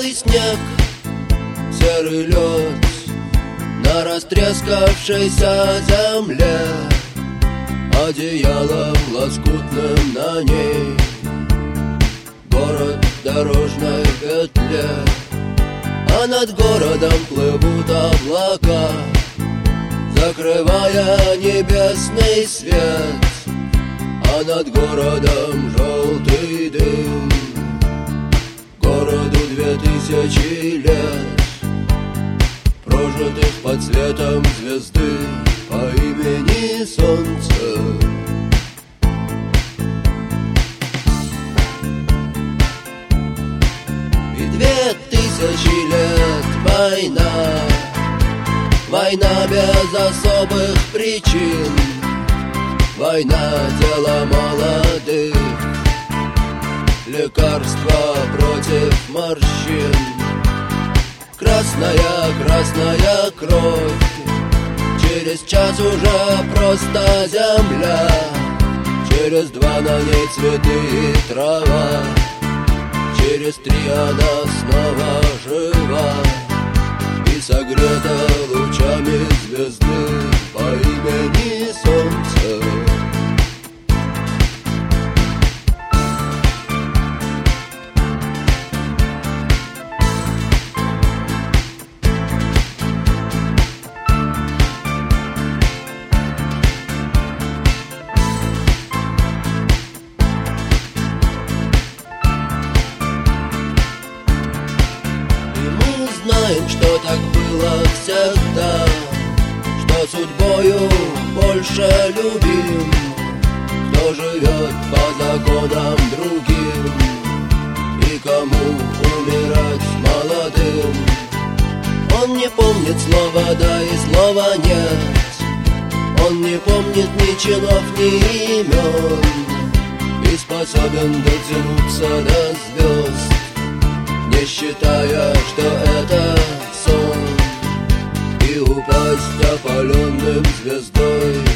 белый снег, серый лед на растрескавшейся земле, одеялом лоскутным на ней город в дорожной петле. А над городом плывут облака, закрывая небесный свет. А над городом желтый дым, городу 2000 лет, прожитых под светом звезды по имени Солнце. И 2000 лет война, война без особых причин, война дело молодых, лекарство против морщин. Красная, красная кровь, через час уже просто земля, через 2 на ней цветы и трава, через 3 она снова жива и согрета лучами звезды по имени Солнце. Знаем, что так было всегда, что судьбою больше любим, кто живет по законам другим и кому умирать молодым. Он не помнит слова «да» и слова «нет», он не помнит ни чинов, ни имен и способен дотянуться до звезд, не считая, что это сон, и упасть опаленным звездой